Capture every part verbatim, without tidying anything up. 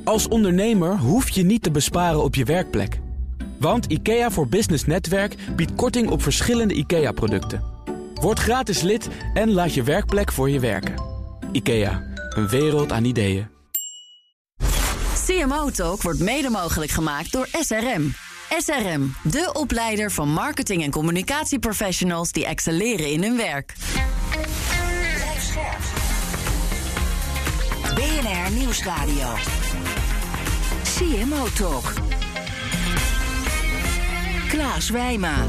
Als ondernemer hoef je niet te besparen op je werkplek. Want IKEA voor Business Netwerk biedt korting op verschillende IKEA-producten. Word gratis lid en laat je werkplek voor je werken. IKEA, een wereld aan ideeën. C M O Talk wordt mede mogelijk gemaakt door S R M. S R M, de opleider van marketing- en communicatieprofessionals die excelleren in hun werk. Blijf scherp. B N R Nieuwsradio. C M O Talk. Klaas Wijma.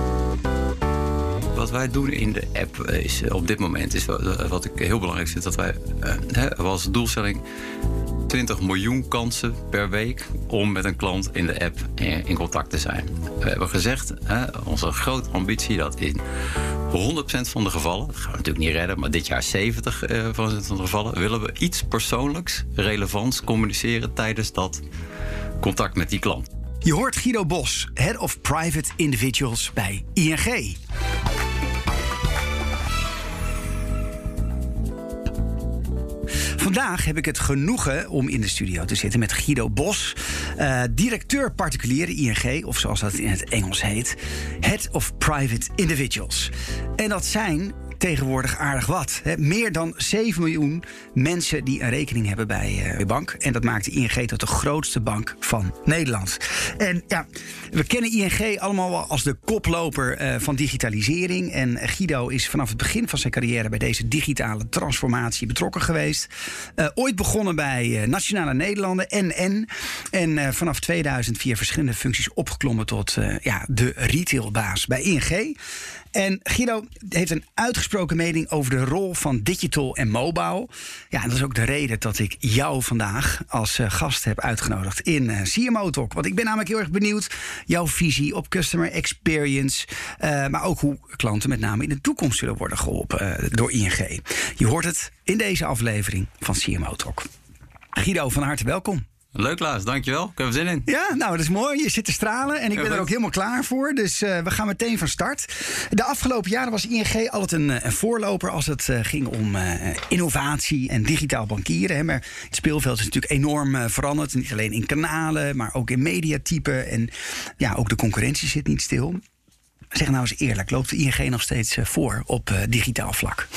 Wat wij doen in de app is op dit moment, is wat ik heel belangrijk vind, dat wij uh, hebben als doelstelling twintig miljoen kansen per week om met een klant in de app in contact te zijn. We hebben gezegd, hè, onze grote ambitie, dat in honderd procent van de gevallen, dat gaan we natuurlijk niet redden, maar dit jaar zeventig procent van de gevallen, willen we iets persoonlijks, relevants communiceren tijdens dat contact met die klant. Je hoort Guido Bos, Head of Private Individuals bij I N G. Vandaag heb ik het genoegen om in de studio te zitten met Guido Bos, uh, directeur particuliere I N G, of zoals dat in het Engels heet, Head of Private Individuals. En dat zijn tegenwoordig aardig wat. Hè? Meer dan zeven miljoen mensen die een rekening hebben bij uh, de bank. En dat maakt de I N G tot de grootste bank van Nederland. En ja, we kennen I N G allemaal wel als de koploper uh, van digitalisering. En Guido is vanaf het begin van zijn carrière bij deze digitale transformatie betrokken geweest. Uh, ooit begonnen bij uh, Nationale Nederlanden, N N. En uh, vanaf tweeduizend via verschillende functies opgeklommen tot uh, ja, de retailbaas bij I N G. En Guido heeft een uitgesproken mening over de rol van digital en mobile. Ja, en dat is ook de reden dat ik jou vandaag als uh, gast heb uitgenodigd in uh, C M O Talk. Want ik ben namelijk heel erg benieuwd jouw visie op customer experience. Uh, maar ook hoe klanten met name in de toekomst zullen worden geholpen uh, door I N G. Je hoort het in deze aflevering van C M O Talk. Guido, van harte welkom. Leuk, Klaas, dankjewel. Ik heb er zin in. Ja, nou, dat is mooi. Je zit te stralen en ik ben er ook helemaal klaar voor. Dus uh, we gaan meteen van start. De afgelopen jaren was I N G altijd een, een voorloper als het uh, ging om uh, innovatie en digitaal bankieren. Hè. Maar het speelveld is natuurlijk enorm uh, veranderd. Niet alleen in kanalen, maar ook in mediatypen. En ja, ook de concurrentie zit niet stil. Zeg nou eens eerlijk, loopt de I N G nog steeds voor op uh, digitaal vlak?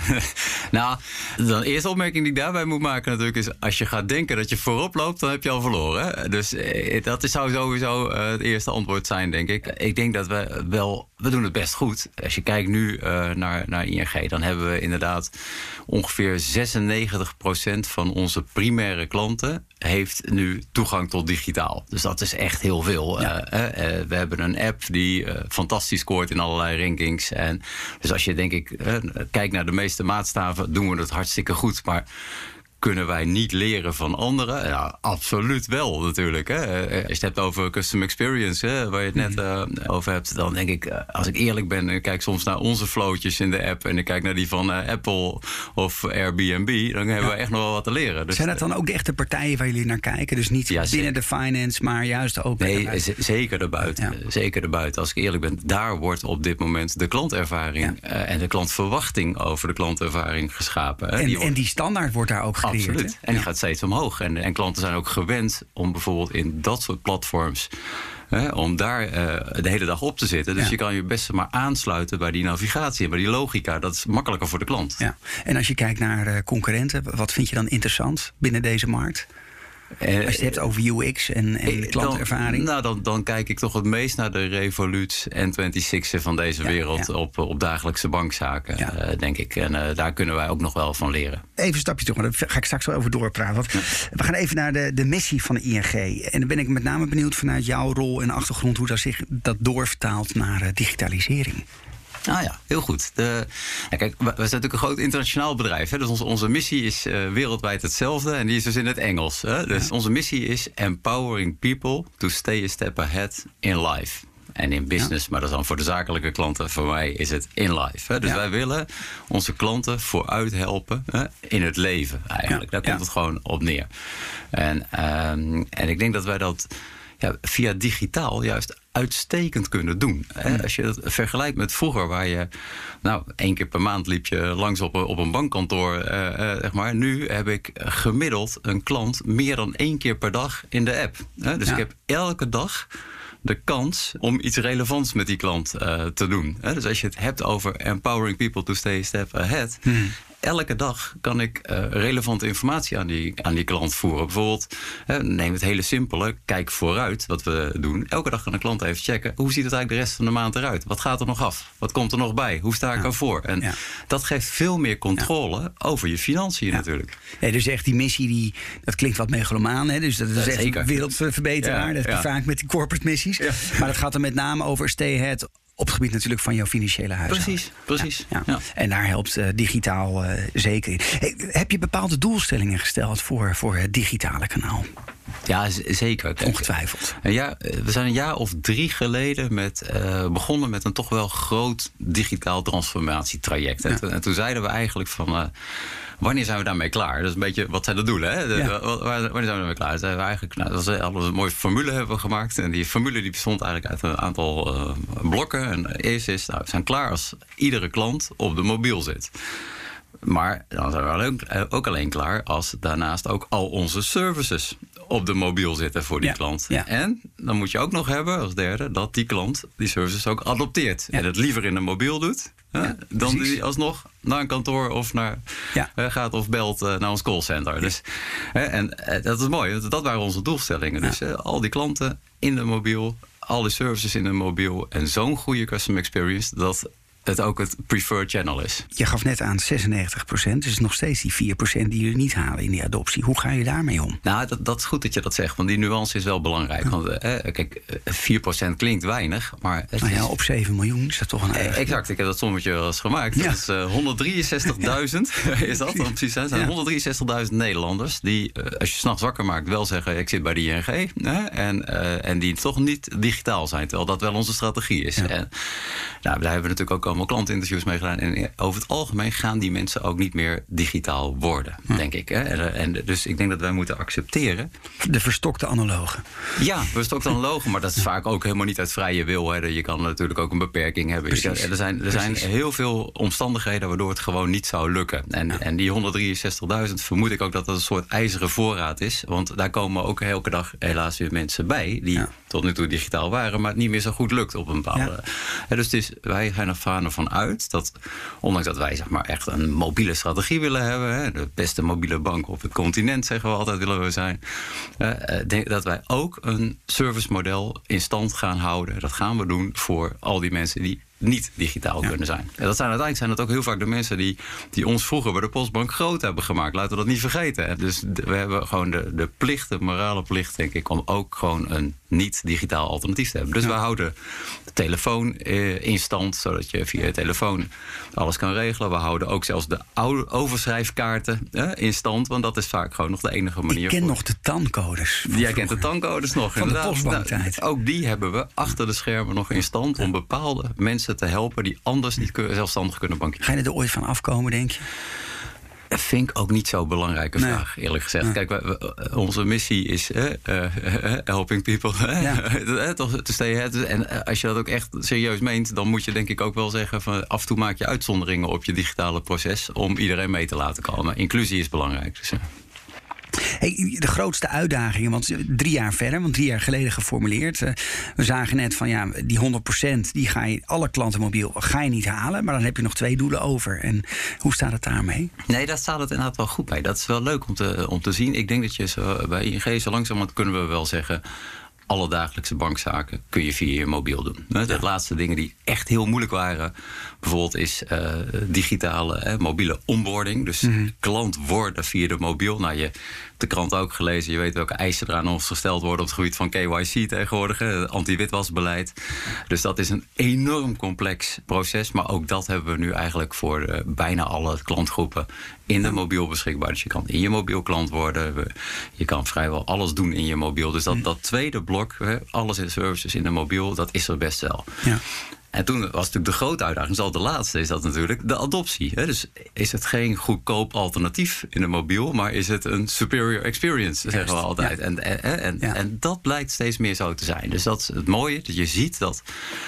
Nou, de eerste opmerking die ik daarbij moet maken natuurlijk is, als je gaat denken dat je voorop loopt, dan heb je al verloren. Dus eh, dat zou sowieso uh, het eerste antwoord zijn, denk ik. Ik denk dat we wel, we doen het best goed. Als je kijkt nu uh, naar, naar I N G, dan hebben we inderdaad ongeveer zesennegentig procent van onze primaire klanten heeft nu toegang tot digitaal. Dus dat is echt heel veel. Ja. Uh, uh, we hebben een app die uh, fantastisch scoort in allerlei rankings. En dus als je denk ik uh, kijkt naar de meeste maatstaven, doen we het hartstikke goed. Maar kunnen wij niet leren van anderen? Ja, absoluut wel natuurlijk. Hè. Als je het hebt over custom experience, hè, waar je het net uh, over hebt, dan denk ik, uh, als ik eerlijk ben, ik kijk soms naar onze flowtjes in de app en ik kijk naar die van uh, Apple of Airbnb, dan hebben ja. we echt nog wel wat te leren. Dus, zijn dat dan ook de echte partijen waar jullie naar kijken? Dus niet ja, binnen de finance, maar juist ook nee, z- zeker erbuiten. Ja. Zeker erbuiten. Als ik eerlijk ben, daar wordt op dit moment de klantervaring ja. uh, en de klantverwachting over de klantervaring geschapen. Hè. En, die wordt... en die standaard wordt daar ook gecreëerd. Absoluut. Hè? En die ja. gaat steeds omhoog. En, en klanten zijn ook gewend om bijvoorbeeld in dat soort platforms, hè, om daar uh, de hele dag op te zitten. Dus ja. je kan je best maar aansluiten bij die navigatie en bij die logica. Dat is makkelijker voor de klant. Ja. En als je kijkt naar uh, concurrenten, wat vind je dan interessant binnen deze markt? Als je het hebt over U X en, en klantervaring. Dan, nou, dan, dan kijk ik toch het meest naar de Revolut en tweeëntwintigste van deze ja, wereld ja. Op, op dagelijkse bankzaken, ja. uh, denk ik. En uh, daar kunnen wij ook nog wel van leren. Even een stapje terug, daar ga ik straks wel over doorpraten. Want ja. We gaan even naar de, de missie van de I N G. En dan ben ik met name benieuwd vanuit jouw rol en achtergrond hoe dat zich dat doorvertaalt naar uh, digitalisering. Ah ja, heel goed. De, ja, kijk, we zijn natuurlijk een groot internationaal bedrijf. Hè? Dus onze, onze missie is uh, wereldwijd hetzelfde. En die is dus in het Engels. Hè? Dus ja. onze missie is empowering people to stay a step ahead in life. En in business, ja. maar dat is dan voor de zakelijke klanten. Voor mij is het in life. Hè? Dus ja. wij willen onze klanten vooruit helpen, hè? In het leven eigenlijk. Ja. Daar komt ja. het gewoon op neer. En, um, en ik denk dat wij dat ja, via digitaal juist uitstekend kunnen doen. Hè? Als je het vergelijkt met vroeger, waar je nou één keer per maand liep je langs op een, op een bankkantoor. Uh, uh, zeg maar. Nu heb ik gemiddeld een klant meer dan één keer per dag in de app. Hè? Dus ja. ik heb elke dag de kans om iets relevants met die klant uh, te doen. Hè? Dus als je het hebt over empowering people to stay a step ahead. Hmm. Elke dag kan ik uh, relevante informatie aan die, aan die klant voeren. Bijvoorbeeld, uh, neem het hele simpele, kijk vooruit wat we doen. Elke dag kan een klant even checken, hoe ziet het eigenlijk de rest van de maand eruit? Wat gaat er nog af? Wat komt er nog bij? Hoe sta ik ja. ervoor? En ja. dat geeft veel meer controle ja. over je financiën ja. natuurlijk. Ja, dus echt die missie, die, dat klinkt wat megalomaan. Hè? Dus dat is ja, echt een wereldverbeteraar. Ja, dat heb je ja. vaak met die corporate missies. Ja. Maar het gaat er met name over stay ahead op het gebied natuurlijk van jouw financiële huishouden. Precies, precies. Ja, ja. Ja. En daar helpt uh, digitaal uh, zeker in. Hey, heb je bepaalde doelstellingen gesteld voor, voor het digitale kanaal? Ja, z- zeker. Kijk, ongetwijfeld. Een jaar, we zijn een jaar of drie geleden met, uh, begonnen met een toch wel groot digitaal transformatietraject. Ja. En, to- en toen zeiden we eigenlijk van, Uh, wanneer zijn we daarmee klaar? Dat is een beetje, wat zijn de doelen? Hè? De, ja. Wanneer zijn we daarmee klaar? Dat we eigenlijk, nou, dat was een, een mooie formule hebben we gemaakt. En die formule die bestond eigenlijk uit een aantal uh, blokken. En eerst is, nou, we zijn klaar als iedere klant op de mobiel zit. Maar dan zijn we alleen, ook alleen klaar als daarnaast ook al onze services op de mobiel zitten voor die ja, klant. Ja. En dan moet je ook nog hebben als derde dat die klant die services ook adopteert. Ja. En het liever in een mobiel doet ja, hè, dan die alsnog naar een kantoor of naar ja. uh, gaat of belt uh, naar ons callcenter. Ja. Dus, hè, en uh, dat is mooi, dat waren onze doelstellingen. Ja. Dus uh, al die klanten in de mobiel, al die services in de mobiel en zo'n goede customer experience dat het ook het preferred channel is. Je gaf net aan zesennegentig procent, dus het is nog steeds die vier procent die jullie niet halen in die adoptie. Hoe ga je daarmee om? Nou, dat, dat is goed dat je dat zegt, want die nuance is wel belangrijk. Ja. Want uh, kijk, vier procent klinkt weinig, maar het nou ja, is op zeven miljoen is dat toch een uh, Exact, ik heb dat sommetje wel eens gemaakt. Ja. Dat is uh, honderddrieënzestigduizend is dat dan precies. Het zijn ja. honderddrieënzestigduizend Nederlanders die, uh, als je 's nachts wakker maakt, wel zeggen, ik zit bij de I N G. Uh, en, uh, en die toch niet digitaal zijn, terwijl dat wel onze strategie is. Ja. En, nou, daar hebben we natuurlijk ook allemaal klantinterviews mee gedaan. En over het algemeen gaan die mensen ook niet meer digitaal worden, hm. denk ik. Hè? En, en dus ik denk dat wij moeten accepteren. De verstokte analogen. Ja, verstokte analogen, maar dat is vaak ook helemaal niet uit vrije wil. Hè? Je kan natuurlijk ook een beperking hebben. Precies. Er zijn, er zijn heel veel omstandigheden waardoor het gewoon niet zou lukken. En, ja. en die honderddrieënzestigduizend vermoed ik ook dat dat een soort ijzeren voorraad is. Want daar komen ook elke dag helaas weer mensen bij die ja. tot nu toe digitaal waren, maar het niet meer zo goed lukt op een bepaalde. Ja. Ja, dus het is, wij gaan ervan ervan uit dat, ondanks dat wij zeg maar echt een mobiele strategie willen hebben, hè, de beste mobiele bank op het continent, zeggen we altijd, willen we zijn, uh, denk dat wij ook een servicemodel in stand gaan houden. Dat gaan we doen voor al die mensen die niet digitaal ja. kunnen zijn. En dat zijn uiteindelijk zijn dat ook heel vaak de mensen die, die ons vroeger bij de Postbank groot hebben gemaakt. Laten we dat niet vergeten. Dus de, we hebben gewoon de, de plicht, de morale plicht, denk ik, om ook gewoon een niet-digitaal alternatief te hebben. Dus ja. we houden de telefoon eh, in stand, zodat je via je telefoon alles kan regelen. We houden ook zelfs de oude overschrijfkaarten eh, in stand, want dat is vaak gewoon nog de enige manier. Ik ken voor. nog de tancodes. Jij kent de tancodes nog. Van inderdaad. De Postbanktijd. Nou, ook die hebben we achter de schermen nog in stand om bepaalde mensen te helpen die anders niet zelfstandig kunnen bankieren. Ga je er ooit van afkomen, denk je? Dat vind ik ook niet zo'n belangrijke nee. vraag, eerlijk gezegd. Nee. Kijk, we, we, onze missie is uh, uh, uh, helping people ja. te stay ahead. En als je dat ook echt serieus meent, dan moet je denk ik ook wel zeggen van af en toe maak je uitzonderingen op je digitale proces om iedereen mee te laten komen. Inclusie is belangrijk. Dus, uh. Hey, de grootste uitdagingen, want drie jaar verder, want drie jaar geleden geformuleerd. Uh, we zagen net van ja, die honderd procent, die ga je, alle klanten mobiel ga je niet halen. Maar dan heb je nog twee doelen over. En hoe staat het daarmee? Nee, daar staat het inderdaad wel goed bij. Dat is wel leuk om te, om te zien. Ik denk dat je zo, bij I N G zo langzamerhand kunnen we wel zeggen, alle dagelijkse bankzaken kun je via je mobiel doen. De ja. laatste dingen die echt heel moeilijk waren, bijvoorbeeld is uh, digitale uh, mobiele onboarding. Dus mm-hmm. klant worden via de mobiel. Nou, je hebt de krant ook gelezen. Je weet welke eisen er aan ons gesteld worden op het gebied van K Y C tegenwoordig. Anti-witwasbeleid. Dus dat is een enorm complex proces. Maar ook dat hebben we nu eigenlijk voor uh, bijna alle klantgroepen in de mobiel beschikbaar. Dus je kan in je mobiel klant worden. Je kan vrijwel alles doen in je mobiel. Dus dat, dat tweede blok, hè, alles in services in de mobiel, dat is er best wel. Ja. En toen was natuurlijk de grote uitdaging, dus al de laatste is dat natuurlijk, de adoptie. Hè? Dus is het geen goedkoop alternatief in een mobiel, maar is het een superior experience, Juist. zeggen we altijd. Ja. En, en, en, ja. en dat blijkt steeds meer zo te zijn. Dus dat is het mooie, dat je ziet dat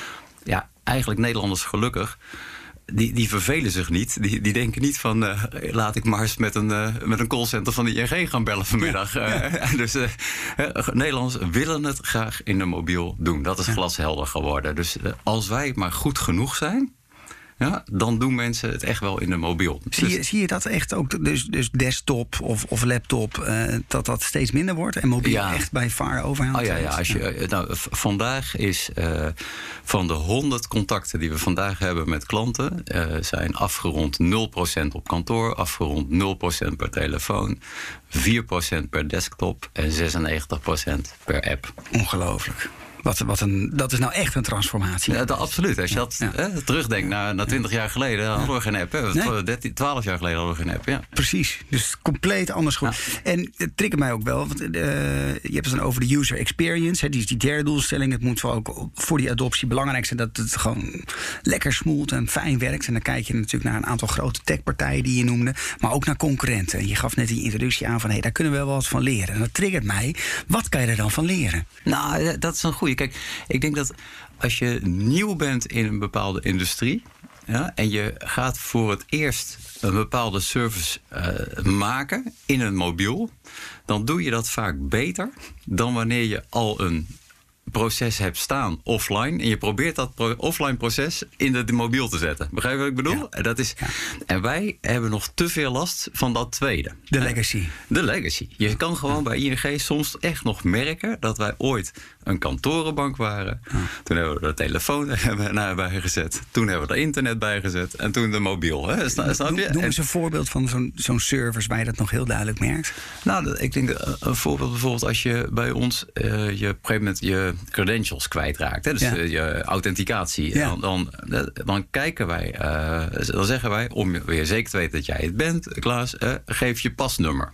ja, eigenlijk Nederlanders gelukkig, Die, die vervelen zich niet. Die, die denken niet van, uh, laat ik maar eens met een, uh, met een callcenter van de I N G gaan bellen vanmiddag. Ja, ja. Uh, dus uh, uh, Nederlanders willen het graag in een mobiel doen. Dat is ja. glashelder geworden. Dus uh, als wij maar goed genoeg zijn, ja, dan doen mensen het echt wel in de mobiel. Zie je, dus, zie je dat echt ook, dus, dus desktop of, of laptop, uh, dat dat steeds minder wordt en mobiel ja. echt bij far overhaalt? Oh ja, ja. Als je, nou, v- vandaag is uh, van de honderd contacten die we vandaag hebben met klanten, uh, zijn afgerond nul procent op kantoor, afgerond nul procent per telefoon, vier procent per desktop en zesennegentig procent per app. Ongelooflijk. Wat, wat een, dat is nou echt een transformatie. Ja, dat, absoluut. Als je dat ja. hè, terugdenkt naar, naar twintig jaar geleden, ja. hadden we geen app. Hè? Nee. dertien, twaalf jaar geleden hadden we geen app. Ja. Precies. Dus compleet anders goed. Ja. En het triggert mij ook wel. Want uh, je hebt het dan over de user experience. Hè, die is die derde doelstelling. Het moet wel ook voor die adoptie belangrijk zijn dat het gewoon lekker smoelt en fijn werkt. En dan kijk je natuurlijk naar een aantal grote techpartijen die je noemde. Maar ook naar concurrenten. En je gaf net die introductie aan van hé, hey, daar kunnen we wel wat van leren. En dat triggert mij. Wat kan je er dan van leren? Nou, dat is een goeie. Kijk, ik denk dat als je nieuw bent in een bepaalde industrie, ja, en je gaat voor het eerst een bepaalde service uh, maken in een mobiel, dan doe je dat vaak beter dan wanneer je al een proces hebt staan offline en je probeert dat pro- offline proces in de, de mobiel te zetten. Begrijp je wat ik bedoel? Ja. Dat is, ja. En wij hebben nog te veel last van dat tweede. De legacy. De legacy. Je kan gewoon ja. bij I N G soms echt nog merken dat wij ooit een kantorenbank waren. Ja. Toen hebben we de telefoon bij gezet. Toen hebben we er internet bij gezet. En toen de mobiel. Hè? Snap, snap je? Noem eens een voorbeeld van zo'n, zo'n service waar je dat nog heel duidelijk merkt. Nou, ik denk een voorbeeld bijvoorbeeld als je bij ons uh, je op een gegeven moment je credentials kwijtraakt. Hè? Dus ja. je authenticatie. Ja. Dan, dan, dan kijken wij, uh, dan zeggen wij, om weer zeker te weten dat jij het bent, Klaas, uh, geef je pasnummer.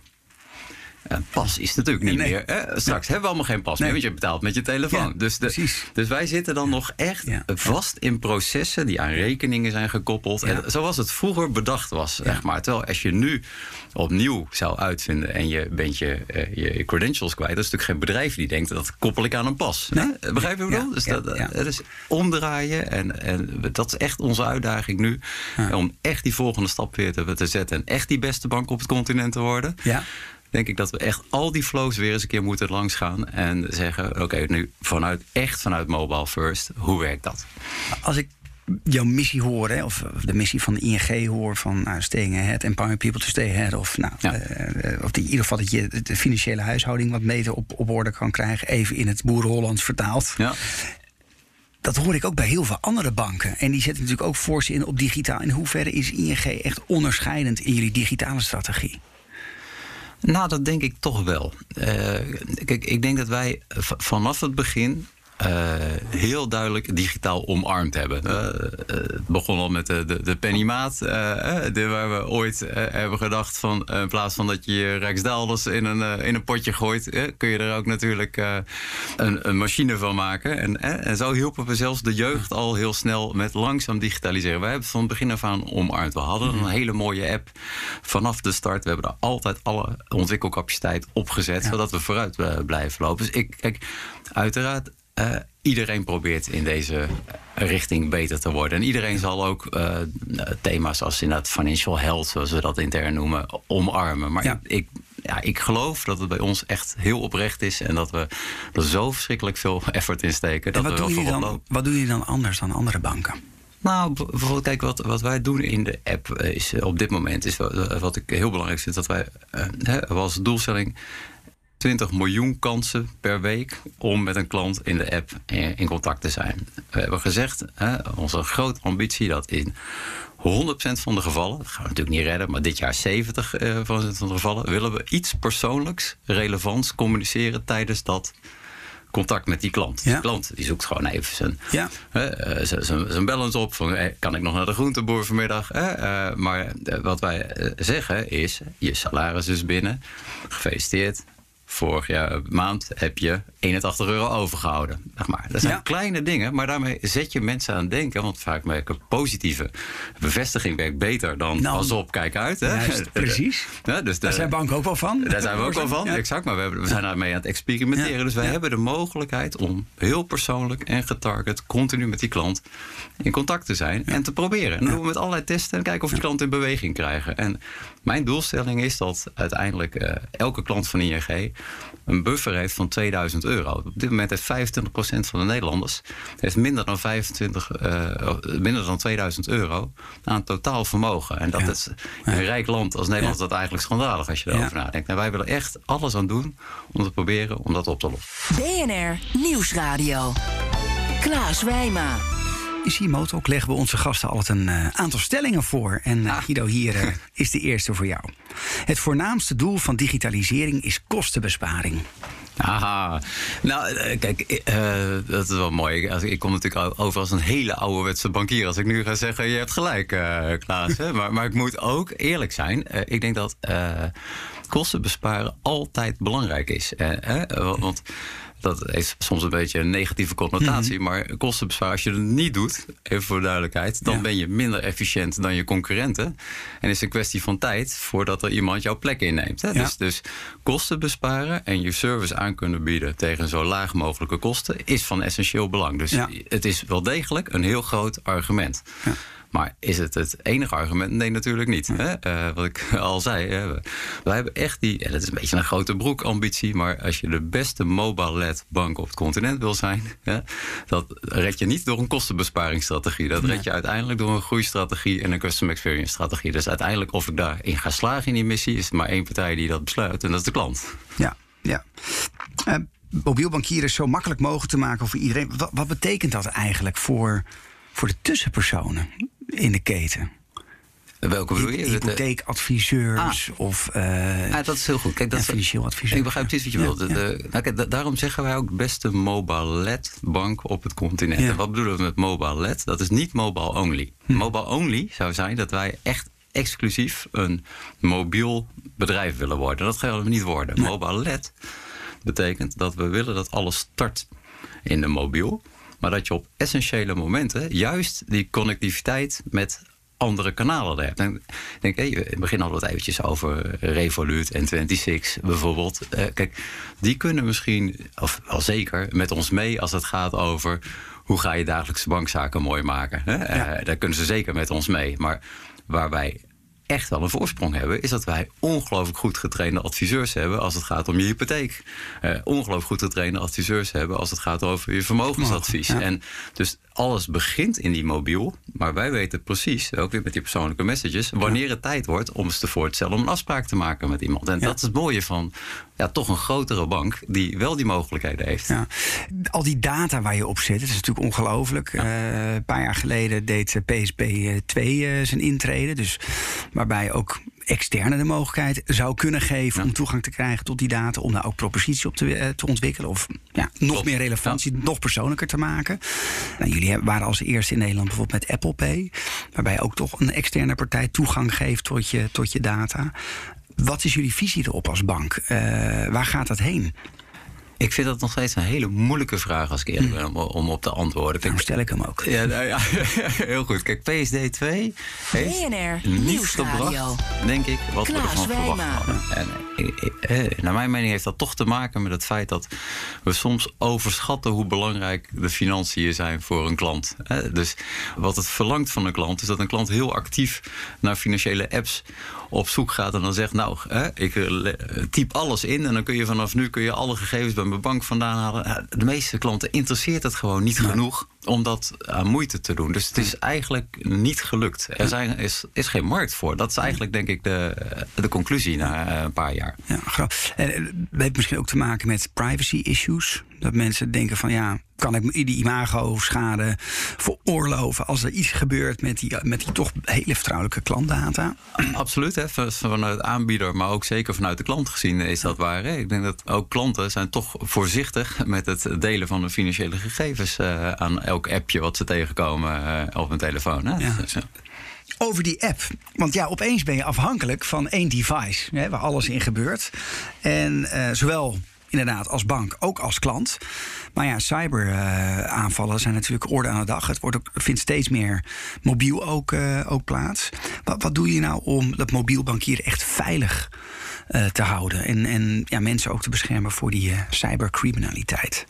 Een pas is natuurlijk niet nee. meer. Hè? Straks nee. hebben we allemaal geen pas nee. meer, want je betaalt met je telefoon. Ja, dus, de, dus wij zitten dan nog echt ja. vast in processen die aan rekeningen zijn gekoppeld. Ja. En zoals het vroeger bedacht was. Ja. Zeg maar. Terwijl als je nu opnieuw zou uitvinden en je bent je, uh, je credentials kwijt, dat is natuurlijk geen bedrijf die denkt dat koppel ik aan een pas. Nee. Hè? Begrijp je wat ik bedoel? Dus ja. dat, ja. dat is omdraaien en, en dat is echt onze uitdaging nu. Ja. Om echt die volgende stap weer te, te zetten en echt die beste bank op het continent te worden. Ja. Denk ik dat we echt al die flows weer eens een keer moeten langsgaan en zeggen, oké, okay, nu vanuit echt vanuit mobile first, hoe werkt dat? Als ik jouw missie hoor, hè, of de missie van de I N G hoor, van nou, staying ahead, empowering people to stay ahead, of, nou, ja. uh, of die, in ieder geval dat je de financiële huishouding wat beter op, op orde kan krijgen, even in het boerenhollands vertaald. Ja. Dat hoor ik ook bij heel veel andere banken. En die zetten natuurlijk ook fors in op digitaal. In hoeverre is I N G echt onderscheidend in jullie digitale strategie? Nou, dat denk ik toch wel. Uh, kijk, ik denk dat wij v- vanaf het begin Uh, heel duidelijk digitaal omarmd hebben. Uh, uh, het begon al met de, de, de pennymaat. Uh, de, waar we ooit uh, hebben gedacht van uh, in plaats van dat je je rijksdaalders in een, uh, in een potje gooit, uh, kun je er ook natuurlijk uh, een, een machine van maken. En, uh, en zo hielpen we zelfs de jeugd al heel snel met langzaam digitaliseren. Wij hebben het van het begin af aan omarmd. We hadden een hele mooie app vanaf de start. We hebben er altijd alle ontwikkelcapaciteit op gezet, ja. zodat we vooruit uh, blijven lopen. Dus ik, kijk, uiteraard, Uh, iedereen probeert in deze richting beter te worden. En iedereen zal ook uh, thema's als inderdaad financial health, zoals we dat intern noemen, omarmen. Maar ja. ik, ja, ik geloof dat het bij ons echt heel oprecht is en dat we er zo verschrikkelijk veel effort in steken. Dat en wat, we doe je dan, wat doe je dan anders dan andere banken? Nou, bijvoorbeeld, kijk, wat, wat wij doen in de app is op dit moment, is wat, wat ik heel belangrijk vind, dat wij uh, als doelstelling twintig miljoen kansen per week om met een klant in de app in contact te zijn. We hebben gezegd, hè, onze grote ambitie dat in honderd procent van de gevallen, dat gaan we natuurlijk niet redden, maar dit jaar zeventig procent van de gevallen, willen we iets persoonlijks, relevants communiceren tijdens dat contact met die klant. Ja. Die klant die zoekt gewoon even zijn, ja. uh, zijn, zijn balance op. Van, hey, kan ik nog naar de groenteboer vanmiddag? Uh, uh, maar uh, wat wij uh, zeggen is, je salaris is binnen. Gefeliciteerd. vorig jaar maand heb je eenentachtig euro overgehouden. Zeg maar. Dat zijn ja. kleine dingen, maar daarmee zet je mensen aan het denken. Want vaak merken positieve bevestiging werkt beter dan nou, pas op, kijk uit. Hè? Juist, precies. Ja, dus de, daar zijn banken ook wel van. Daar zijn we ook wel van, ja. exact. Maar we, hebben, we zijn daarmee aan het experimenteren. Ja. Dus wij ja. hebben de mogelijkheid om heel persoonlijk en getarget continu met die klant in contact te zijn ja. en te proberen. En dan ja. doen we met allerlei testen en kijken of we die klant in beweging krijgen. En mijn doelstelling is dat uiteindelijk uh, elke klant van I N G een buffer heeft van tweeduizend euro. Op dit moment heeft vijfentwintig procent van de Nederlanders heeft minder dan, vijfentwintig, uh, minder dan tweeduizend euro aan totaal vermogen. En dat ja. is in een rijk land als Nederland ja. dat eigenlijk schandalig als je erover ja. nadenkt. En wij willen echt alles aan doen om te proberen om dat op te lossen. B N R Nieuwsradio. Klaas Wijma. In C-Motalk leggen we onze gasten altijd een uh, aantal stellingen voor. En uh, Guido, hier uh, is de eerste voor jou. Het voornaamste doel van digitalisering is kostenbesparing. Aha, nou kijk, uh, dat is wel mooi. Ik kom natuurlijk over als een hele ouderwetse bankier als ik nu ga zeggen, je hebt gelijk, uh, Klaas. Hè? Maar, maar ik moet ook eerlijk zijn. Uh, ik denk dat uh, kosten besparen altijd belangrijk is. Uh, hè? Want dat heeft soms een beetje een negatieve connotatie. Mm-hmm. Maar kosten besparen, als je het niet doet, even voor duidelijkheid, dan ja. ben je minder efficiënt dan je concurrenten. En is het een kwestie van tijd voordat er iemand jouw plek inneemt. Hè? Ja. Dus, dus kosten besparen en je service aan kunnen bieden tegen zo laag mogelijke kosten is van essentieel belang. Dus ja. het is wel degelijk een heel groot argument. Ja. Maar is het het enige argument? Nee, natuurlijk niet. Hè? Uh, wat ik al zei, hè? We, wij hebben echt die, en dat is een beetje een grote broek ambitie, maar als je de beste mobile-led bank op het continent wil zijn, hè, dat red je niet door een kostenbesparingsstrategie. Dat red je uiteindelijk door een groeistrategie en een custom experience strategie. Dus uiteindelijk of ik daarin ga slagen in die missie, is er maar één partij die dat besluit en dat is de klant. Ja, ja. Uh, mobiel bankieren zo makkelijk mogelijk te maken voor iedereen. Wat, wat betekent dat eigenlijk voor, voor de tussenpersonen in de keten? Welke bedoel je? Hypotheekadviseurs ah. of uh, ah, dat is heel goed. Kijk, dat financieel adviseur. Ik begrijp precies wat je ja, wilt. De, ja. nou, kijk, daarom zeggen wij ook beste mobile-led bank op het continent. Ja. En wat bedoelen we met mobile-led? Dat is niet mobile-only. Hm. Mobile-only zou zijn dat wij echt exclusief een mobiel bedrijf willen worden. Dat gaan we niet worden. Nee. Mobile-led betekent dat we willen dat alles start in de mobiel, maar dat je op essentiële momenten juist die connectiviteit met andere kanalen hebt. En ik denk, hey, in het begin hadden we het eventjes over Revolut en eenentwintig bijvoorbeeld. Uh, kijk, die kunnen misschien, of wel zeker, met ons mee als het gaat over hoe ga je dagelijkse bankzaken mooi maken. Hè? Ja. Uh, daar kunnen ze zeker met ons mee. Maar waar wij echt wel een voorsprong hebben, is dat wij ongelooflijk goed getrainde adviseurs hebben als het gaat om je hypotheek. Uh, ongelooflijk goed getrainde adviseurs hebben als het gaat over je vermogensadvies. Ja. En dus alles begint in die mobiel, maar wij weten precies, ook weer met die persoonlijke messages, wanneer ja. het tijd wordt om eens te voorstellen om een afspraak te maken met iemand. En ja. dat is het mooie van ja, toch een grotere bank die wel die mogelijkheden heeft. Ja. Al die data waar je op zit, dat is natuurlijk ongelooflijk. Ja. Uh, een paar jaar geleden deed P S B twee uh, zijn intrede, dus waarbij ook externe de mogelijkheid zou kunnen geven ja. om toegang te krijgen tot die data, om daar ook proposities op te, uh, te ontwikkelen of ja, nog Klopt. meer relevantie, ja. nog persoonlijker te maken. Nou, jullie waren als eerste in Nederland bijvoorbeeld met Apple Pay, waarbij ook toch een externe partij toegang geeft tot je, tot je data. Wat is jullie visie erop als bank? Uh, waar gaat dat heen? Ik vind dat nog steeds een hele moeilijke vraag als ik eerlijk ben om, om op te antwoorden. Daarom stel ik hem ook. Ja, nou ja, heel goed. Kijk, P S D twee heeft B N R niet gebracht, denk ik, wat Klaas we ervan Wijma. verwacht hadden. En, naar mijn mening heeft dat toch te maken met het feit dat we soms overschatten hoe belangrijk de financiën zijn voor een klant. Dus wat het verlangt van een klant is dat een klant heel actief naar financiële apps op zoek gaat en dan zegt, nou, ik typ alles in en dan kun je vanaf nu kun je alle gegevens bij mijn bank vandaan halen. De meeste klanten interesseert het gewoon niet ja. genoeg om dat aan moeite te doen. Dus het is eigenlijk niet gelukt. Er zijn, is, is geen markt voor. Dat is eigenlijk, denk ik, de, de conclusie na een paar jaar. Ja, graag. En het heeft misschien ook te maken met privacy issues. Dat mensen denken van, ja, kan ik die imago-schade veroorloven als er iets gebeurt met die, met die toch hele vertrouwelijke klantdata? Absoluut, hè. Vanuit aanbieder, maar ook zeker vanuit de klant gezien is dat waar. Hè. Ik denk dat ook klanten zijn toch voorzichtig met het delen van hun financiële gegevens uh, aan elk appje wat ze tegenkomen uh, op hun telefoon. Hè. Ja. Dus, uh. over die app. Want ja, opeens ben je afhankelijk van één device, hè, waar alles in gebeurt. En uh, zowel inderdaad als bank, ook als klant. Maar ja, cyberaanvallen uh, zijn natuurlijk orde aan de dag. Het wordt ook, vindt steeds meer mobiel ook, uh, ook plaats. Wat, wat doe je nou om dat mobiel bankieren echt veilig uh, te houden? En, en ja, mensen ook te beschermen voor die uh, cybercriminaliteit?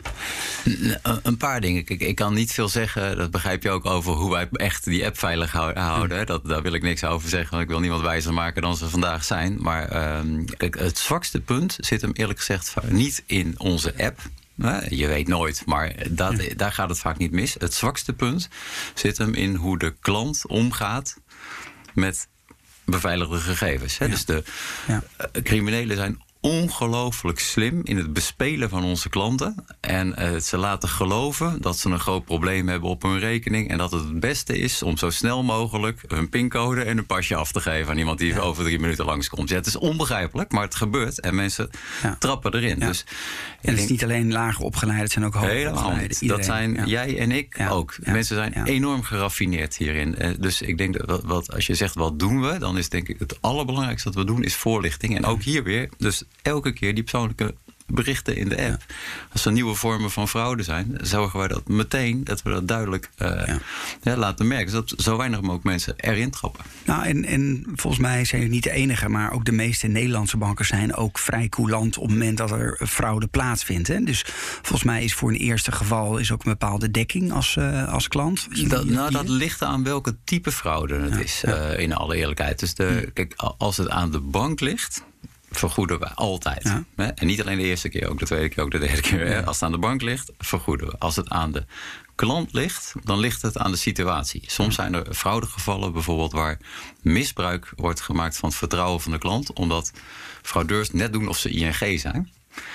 Een paar dingen. Kijk, ik kan niet veel zeggen, dat begrijp je ook, over hoe wij echt die app veilig houden. Dat, daar wil ik niks over zeggen, want ik wil niemand wijzer maken dan ze vandaag zijn. Maar um, kijk, het zwakste punt zit hem eerlijk gezegd niet in onze app. Je weet nooit, maar dat, daar gaat het vaak niet mis. Het zwakste punt zit hem in hoe de klant omgaat met beveiligde gegevens. Ja. Dus de ja. criminelen zijn ongelooflijk slim in het bespelen van onze klanten. En uh, ze laten geloven dat ze een groot probleem hebben op hun rekening. En dat het het beste is om zo snel mogelijk hun pincode en een pasje af te geven aan iemand die ja. over drie minuten langskomt. Ja, het is onbegrijpelijk, maar het gebeurt. En mensen ja. trappen erin. Ja. Dus, en het is niet alleen lager opgeleid, het zijn ook hoger opgeleid. Dat zijn ja. jij en ik ja. ook. Ja. Mensen zijn ja. enorm geraffineerd hierin. Uh, dus ik denk dat wat, als je zegt wat doen we, dan is denk ik het allerbelangrijkste wat we doen is voorlichting. En ook hier weer, dus elke keer die persoonlijke berichten in de app. Ja. Als er nieuwe vormen van fraude zijn, zorgen wij dat meteen, dat we dat duidelijk uh, ja. Ja, laten merken. Zodat zo weinig mogelijk mensen erin trappen. Nou, en, en volgens mij zijn jullie niet de enige, maar ook de meeste Nederlandse banken zijn ook vrij coulant op het moment dat er fraude plaatsvindt. Hè? Dus volgens mij is voor een eerste geval is ook een bepaalde dekking als, uh, als klant. Dat, nou, dat ligt aan welke type fraude het ja. is, uh, in alle eerlijkheid. Dus de, ja. kijk, als het aan de bank ligt, vergoeden we altijd. Ja. En niet alleen de eerste keer, ook de tweede keer, ook de derde keer. Ja. Als het aan de bank ligt, vergoeden we. Als het aan de klant ligt, dan ligt het aan de situatie. Soms zijn er fraudegevallen bijvoorbeeld waar misbruik wordt gemaakt van het vertrouwen van de klant, omdat fraudeurs net doen of ze I N G zijn.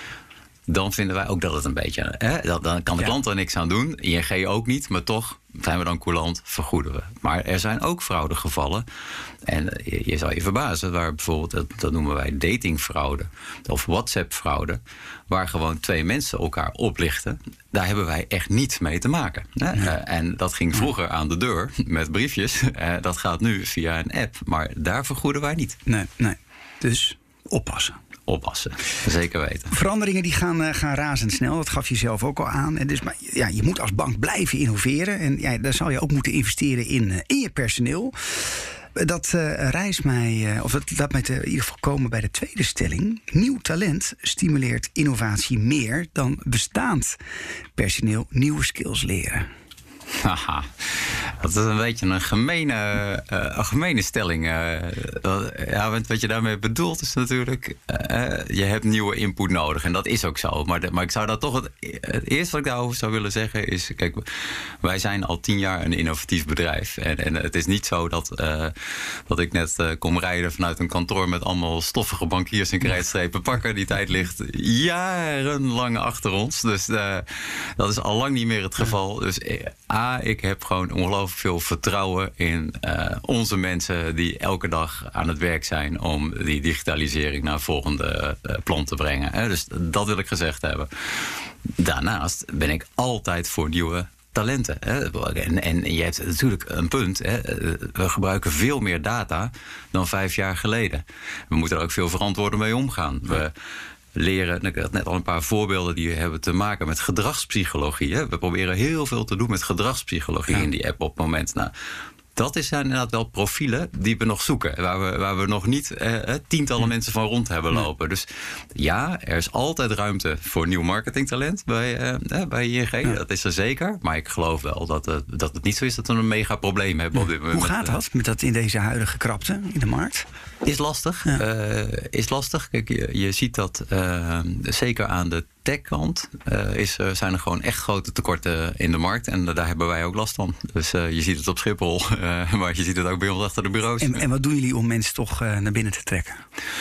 Dan vinden wij ook dat het een beetje, hè, dan kan de ja. klant er niks aan doen, I N G ook niet, maar toch zijn we dan coulant, vergoeden we. Maar er zijn ook fraudegevallen. En je, je zou je verbazen, waar bijvoorbeeld, dat, dat noemen wij datingfraude of WhatsApp-fraude, waar gewoon twee mensen elkaar oplichten. Daar hebben wij echt niets mee te maken. Hè? Ja. Uh, en dat ging vroeger aan de deur met briefjes. Uh, dat gaat nu via een app, maar daar vergoeden wij niet. Nee, nee. Dus oppassen. Oppassen, zeker weten. Veranderingen die gaan, uh, gaan razendsnel, dat gaf je zelf ook al aan. En dus, maar, ja, je moet als bank blijven innoveren. En ja, daar zal je ook moeten investeren in, uh, in je personeel. Dat uh, reist mij, uh, of dat laat mij te, in ieder geval komen bij de tweede stelling. Nieuw talent stimuleert innovatie meer dan bestaand personeel nieuwe skills leren. Haha, dat is een beetje een gemene, uh, een gemene stelling. Uh, ja, wat je daarmee bedoelt is natuurlijk, uh, je hebt nieuwe input nodig. En dat is ook zo. Maar, de, maar ik zou dat toch, het, het eerste wat ik daarover zou willen zeggen is, kijk, wij zijn al tien jaar een innovatief bedrijf. En, en het is niet zo dat, uh, dat ik net uh, kom rijden vanuit een kantoor met allemaal stoffige bankiers en krijtstrepen pakken. Die tijd ligt jarenlang achter ons. Dus uh, dat is al lang niet meer het geval. Dus A, ik heb gewoon ongelooflijk veel vertrouwen in uh, onze mensen die elke dag aan het werk zijn om die digitalisering naar het volgende uh, plan te brengen. Hè? Dus dat wil ik gezegd hebben. Daarnaast ben ik altijd voor nieuwe talenten. Hè? En, en je hebt natuurlijk een punt. Hè? We gebruiken veel meer data dan vijf jaar geleden. We moeten er ook veel verantwoorder mee omgaan. We leren, ik had net al een paar voorbeelden die hebben te maken met gedragspsychologie. Hè? We proberen heel veel te doen met gedragspsychologie ja. in die app op het moment. Nou, dat is inderdaad wel profielen die we nog zoeken. Waar we, waar we nog niet eh, tientallen mensen van rond hebben lopen. Dus ja, er is altijd ruimte voor nieuw marketingtalent bij, eh, bij I N G. Ja. Dat is er zeker. Maar ik geloof wel dat, uh, dat het niet zo is dat we een mega probleem hebben. Ja. Op dit moment. Hoe gaat dat met dat in deze huidige krapte in de markt? Is lastig. Ja. Uh, is lastig. Kijk, je, je ziet dat uh, zeker aan de techkant uh, is, uh, zijn er gewoon echt grote tekorten in de markt. En uh, daar hebben wij ook last van. Dus uh, je ziet het op Schiphol, uh, maar je ziet het ook bij ons achter de bureaus. En, en wat doen jullie om mensen toch uh, naar binnen te trekken?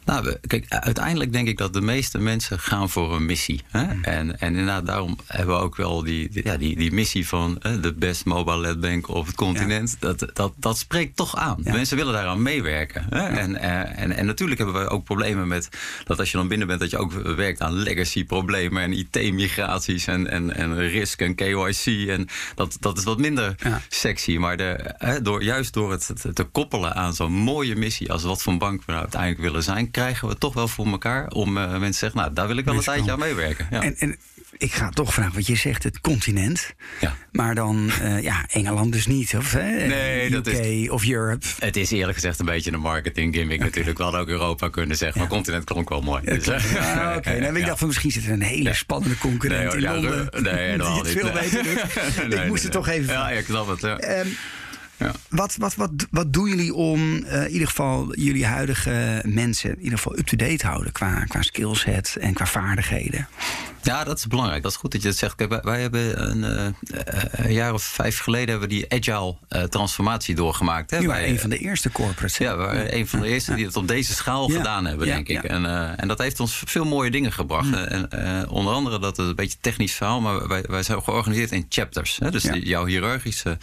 Nou, kijk, uiteindelijk denk ik dat de meeste mensen gaan voor een missie. Hè? Mm. En, en inderdaad, daarom hebben we ook wel die, die, ja, die, die missie van uh, de best mobile netbank op het continent. Ja. Dat, dat, dat spreekt toch aan. Ja. Mensen willen daaraan meewerken. Hè? Ja. En, uh, en, en natuurlijk hebben we ook problemen met dat als je dan binnen bent, dat je ook werkt aan legacy problemen en I T-migraties en, en, en risk en K Y C. En dat, dat is wat minder ja. sexy. Maar de, hè, door, juist door het te, te koppelen aan zo'n mooie missie als wat voor een bank we nou uiteindelijk willen zijn, krijgen we toch wel voor elkaar om uh, mensen te zeggen, nou, daar wil ik wel een tijdje aan meewerken. Ja. En, en ik ga toch vragen, wat je zegt, het continent. Ja. Maar dan, uh, ja, Engeland dus niet. Of hè, nee, U K dat is, of Europe. Het is eerlijk gezegd een beetje een marketing gimmick okay. natuurlijk. We hadden ook Europa kunnen zeggen, ja. maar continent klonk wel mooi. Okay. Dus, ja, Oké, okay. nou, ik ja. dacht van misschien zit er een hele ja. spannende concurrent nee, in ja, Londen. Nee, helemaal die niet. het veel beter doet. nee, ik moest nee, het toch even Ja, ik snap het. Ja. Um, Ja. Wat, wat, wat, wat doen jullie om uh, in ieder geval jullie huidige mensen in ieder geval up-to-date houden qua, qua skillset en qua vaardigheden? Ja, dat is belangrijk. Dat is goed dat je dat zegt. Kijk, wij, wij hebben een, uh, een jaar of vijf geleden hebben we die agile uh, transformatie doorgemaakt. Hè? Jullie waren wij, een van de eerste corporates. Hè? Ja, we waren ja. een van de eerste die het op deze schaal ja. gedaan hebben, ja. denk ik. Ja. En, uh, en dat heeft ons veel mooie dingen gebracht. Mm. En, uh, onder andere, dat is een beetje een technisch verhaal, maar wij, wij zijn georganiseerd in chapters. Hè? Dus ja. die, jouw hiërarchische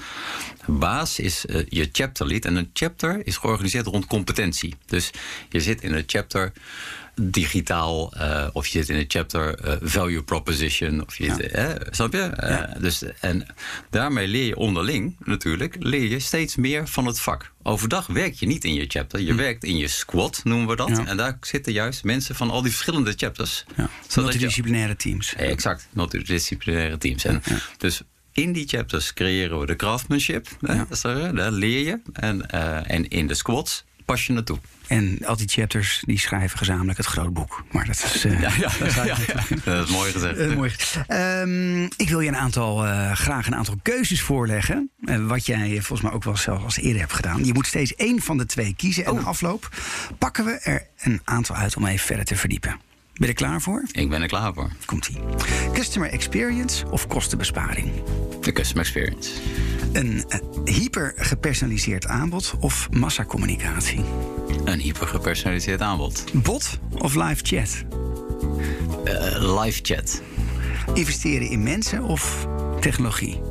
baas is uh, je chapter lead. En een chapter is georganiseerd rond competentie. Dus je zit in een chapter digitaal, uh, of je zit in een chapter uh, value proposition, of je ja. zit, uh, snap je? Uh, ja. dus, en daarmee leer je onderling natuurlijk, leer je steeds meer van het vak. Overdag werk je niet in je chapter, je hm. werkt in je squad, noemen we dat. Ja. En daar zitten juist mensen van al die verschillende chapters. Ja. Multidisciplinaire teams. Ja, exact, multidisciplinaire teams. En ja. dus in die chapters creëren we de craftsmanship, ja. hè, daar leer je. En, uh, en in de squads pas je naartoe. En al die chapters die schrijven gezamenlijk het grootboek. Maar dat is, uh, ja, ja, dat is, ja, ja. Dat is mooi gezegd. Uh, mooi. Um, ik wil je een aantal, uh, graag een aantal keuzes voorleggen. Uh, wat jij volgens mij ook wel zelf als eerder hebt gedaan. Je moet steeds één van de twee kiezen. En oh. na afloop pakken we er een aantal uit om even verder te verdiepen. Ben je er klaar voor? Ik ben er klaar voor. Komt-ie. Customer experience of kostenbesparing? De customer experience. Een uh, hyper gepersonaliseerd aanbod of massacommunicatie? Een hyper gepersonaliseerd aanbod. Bot of live chat? Uh, live chat. Investeren in mensen of technologie?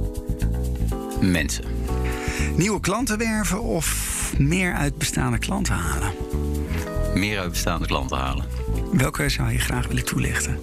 Mensen. Nieuwe klanten werven of meer uit bestaande klanten halen? Meer uit bestaande klanten halen. Welke zou je graag willen toelichten?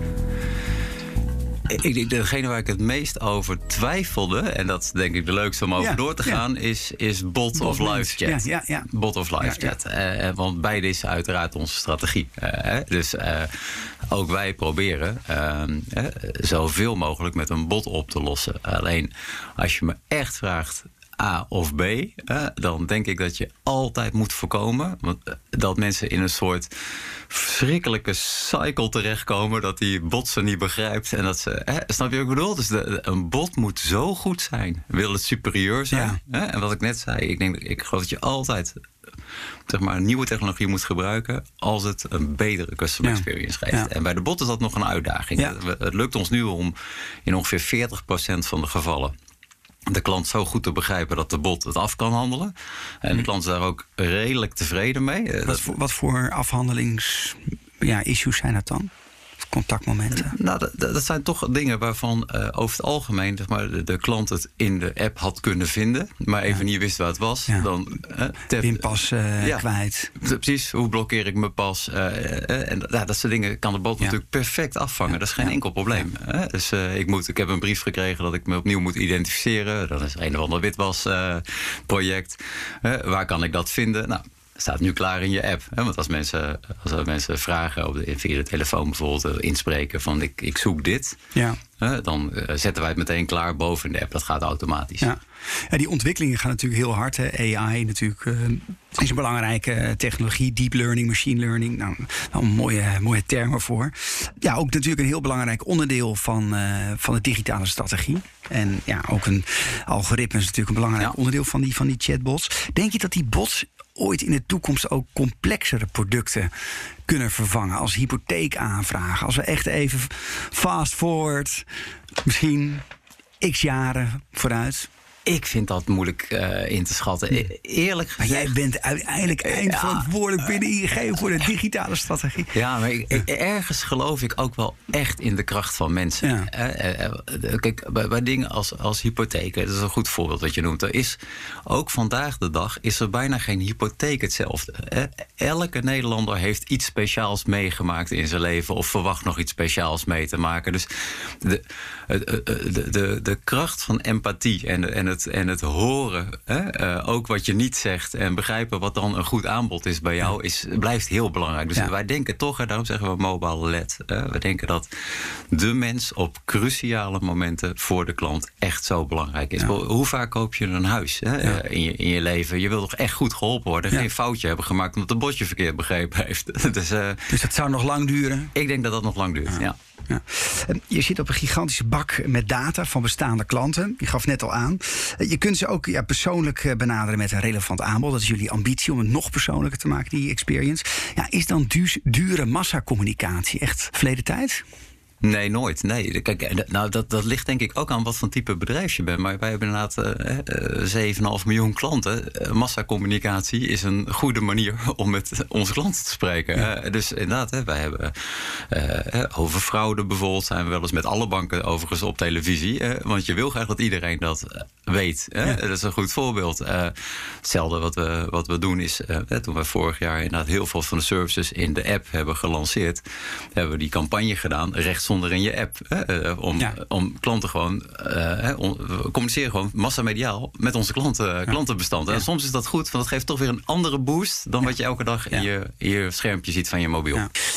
Ik denk degene waar ik het meest over twijfelde, en dat is denk ik de leukste om over ja, door te gaan, ja. is, is bot, bot of live chat. Ja, ja, ja. Bot of live ja, chat. Ja. Uh, want beide is uiteraard onze strategie. Uh, dus uh, ook wij proberen uh, uh, zoveel mogelijk met een bot op te lossen. Alleen als je me echt vraagt A of B, uh, dan denk ik dat je altijd moet voorkomen want, uh, dat mensen in een soort verschrikkelijke cycle terechtkomen, dat die bot ze niet begrijpt en dat ze, hè, snap je wat ik bedoel? Dus de, een bot moet zo goed zijn, wil het superieur zijn. Ja. Hè? En wat ik net zei, ik denk, ik geloof dat je altijd zeg maar een nieuwe technologie moet gebruiken als het een betere customer ja. experience geeft. Ja. En bij de bot is dat nog een uitdaging. Ja. Het, het lukt ons nu om in ongeveer veertig procent van de gevallen de klant zo goed te begrijpen dat de bot het af kan handelen. En de klant is daar ook redelijk tevreden mee. Wat voor, wat voor afhandelings ja, issues zijn dat dan? Contactmomenten? Nou, dat, dat zijn toch dingen waarvan uh, over het algemeen zeg maar, de, de klant het in de app had kunnen vinden, maar even ja. niet wist waar het was. Ja. Dan, uh, tap, Pinpas uh, ja, kwijt. Precies, hoe blokkeer ik mijn pas? Uh, uh, en ja, dat soort dingen kan de bot ja. natuurlijk perfect afvangen. Ja. Dat is geen ja. enkel probleem. Ja. Uh, dus uh, ik, moet, ik heb een brief gekregen dat ik me opnieuw moet identificeren. Dat is een of ander witwas uh, project. Uh, waar kan ik dat vinden? Nou, staat nu klaar in je app. Hè? Want als mensen, als mensen vragen op de, via de telefoon bijvoorbeeld inspreken van ik, ik zoek dit. Ja. Hè? Dan uh, zetten wij het meteen klaar boven in de app. Dat gaat automatisch. Ja. Ja, die ontwikkelingen gaan natuurlijk heel hard. Hè. A I natuurlijk uh, is een belangrijke technologie. Deep learning, machine learning. Nou, nou mooie, mooie termen voor. Ja, ook natuurlijk een heel belangrijk onderdeel van, uh, van de digitale strategie. En ja, ook een algoritme is natuurlijk een belangrijk ja. onderdeel van die, van die chatbots. Denk je dat die bots ooit in de toekomst ook complexere producten kunnen vervangen als hypotheekaanvragen? Als we echt even fast forward, misschien x jaren vooruit. Ik vind dat moeilijk uh, in te schatten. E- eerlijk gezegd... Maar jij bent uiteindelijk eindverantwoordelijk binnen I N G voor de digitale strategie. Ja, maar ik, ik, ergens geloof ik ook wel echt in de kracht van mensen. Ja. Uh, uh, kijk, bij, bij dingen als, als hypotheken, dat is een goed voorbeeld wat je noemt. Er is ook vandaag de dag is er bijna geen hypotheek hetzelfde. Uh, elke Nederlander heeft iets speciaals meegemaakt in zijn leven of verwacht nog iets speciaals mee te maken. Dus de, de, de, de, de kracht van empathie en, en, het, en het horen, hè, uh, ook wat je niet zegt en begrijpen wat dan een goed aanbod is bij jou, is, blijft heel belangrijk. Dus ja. wij denken toch, en daarom zeggen we mobile L E D, uh, we denken dat de mens op cruciale momenten voor de klant echt zo belangrijk is. Ja. Hoe vaak koop je een huis hè, ja. in, je, in je leven? Je wil toch echt goed geholpen worden, ja. geen foutje hebben gemaakt omdat de botje verkeerd begrepen heeft. dus, uh, dus dat zou nog lang duren? Ik denk dat dat nog lang duurt, ja. ja. Ja. Je zit op een gigantische bak met data van bestaande klanten. Je gaf net al aan. Je kunt ze ook ja, persoonlijk benaderen met een relevant aanbod. Dat is jullie ambitie om het nog persoonlijker te maken, die experience. Ja, is dan du- dure massacommunicatie echt verleden tijd? Nee, nooit. Nee. Kijk, nou, dat, dat ligt denk ik ook aan wat voor type bedrijf je bent. Maar wij hebben inderdaad uh, zeven komma vijf miljoen klanten. Uh, massacommunicatie is een goede manier om met onze klanten te spreken. Ja. Uh, dus inderdaad, hè, wij hebben uh, over fraude bijvoorbeeld zijn we wel eens met alle banken overigens op televisie. Uh, want je wil graag dat iedereen dat weet. Hè? Ja. Dat is een goed voorbeeld. Uh, hetzelfde wat we, wat we doen is, uh, toen we vorig jaar inderdaad heel veel van de services in de app hebben gelanceerd, hebben we die campagne gedaan, rechts zonder in je app. Hè, uh, om, ja. om klanten gewoon... Uh, on, we communiceren gewoon massamediaal met onze klanten, ja. klantenbestand. En ja. soms is dat goed, want dat geeft toch weer een andere boost dan ja. wat je elke dag ja. in, je, in je schermpje ziet van je mobiel.